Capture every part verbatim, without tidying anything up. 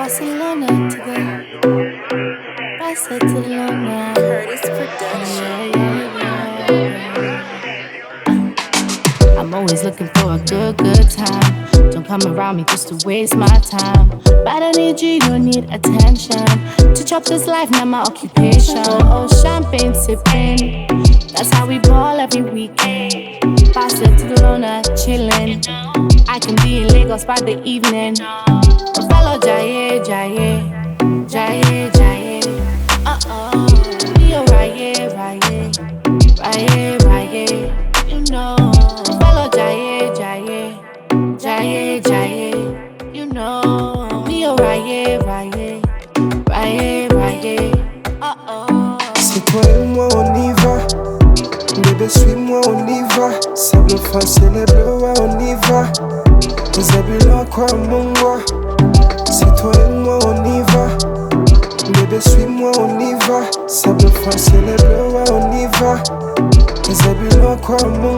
Barcelona to the Barcelona. Curtis Production. Yeah, yeah, yeah. I'm always looking for a good, good time. Don't come around me just to waste my time. But I need you, you need attention. To chop this life, not my occupation. Oh, champagne sipping. That's how we ball every weekend. Barcelona chillin'. I can be in Lagos by the evening. Follow Jaye, Jaye, Jaye, Jaye. Uh oh, yo, Raye, Raye, Raye, Raye. You know, follow Jaye, Jaye, Jaye, Jaye. You know, yo, Raye, Raye, Raye, Raye. Uh oh. C'est toi et moi, on y va. Bébé, suis-moi, on y va. Sable fin, ciel est bleu, ouais, on y va. Les habits là, quoi, mon gars. C'est toi et moi, on y va. Bébé, suis-moi, on y va. Sable fin, ciel est bleu, ouais, on y va. Les habits là, quoi, mon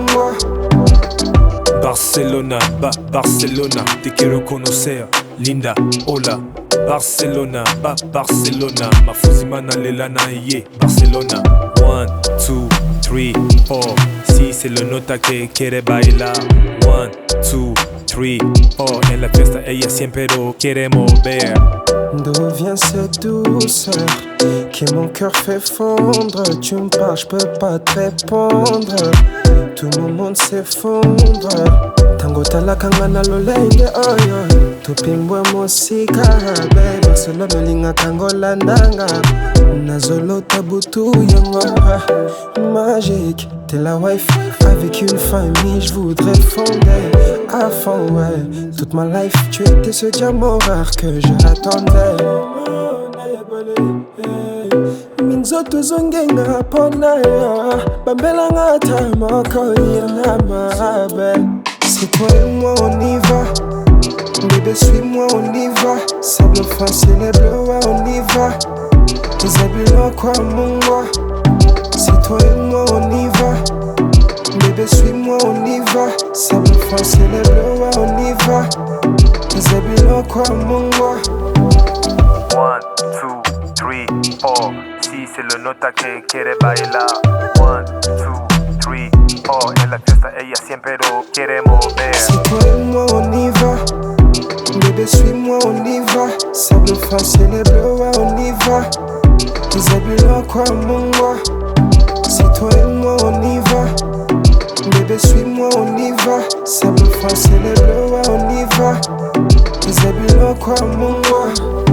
gars. Barcelona, ba Barcelona, te quiero conocer, linda, hola. Barcelona, ba Barcelona, mafuzimana lelana ye, Barcelona. One, two, three, four, si c'est le nota que quiere bailar. One, two, three, four, en la fiesta ella siempre lo quiere mover. D'où vient cette douceur qui mon cœur fait fondre? Tu me parles, je peux pas te répondre. Tout mon monde s'effondre. Tango talakanga na lolenge oyo. Tupimbwe mosika baby. Solo melinga kango landanga. Nazolo tabutu yango. Magique, t'es la wife avec une famille. Je voudrais fonder à fond, ouais. Toute ma life, tu étais ce diamant rare que j'attendais. Minzoto zongenga pona ya Bambela ngata moko yana mabe. C'est toi et moi, on y va. Bébé, suis-moi, on y va. Sable fin, ciel est bleu, ouais, on y va. Les habits là, quoi, mon gars. C'est toi et moi, on y va. Bébé, suis-moi, on y va. Sable fin, ciel est bleu, ouais, on y va. Les habits là, quoi, mon gars. One, two, three, four. Si c'est le nota que quiere bailar. One, two, three, four. En la fiesta ella siempre lo quiere mover. C'est toi et moi, on y va. Bébé, suis-moi, on y va. Sable fin, ciel est bleu, ouais, on y va. Les habits là, quoi, mon gars. C'est toi et moi, on y va. Bébé, suis-moi, on y va. Sable fin, ciel est bleu, ouais, on y va. Les habits là, quoi, mon gars.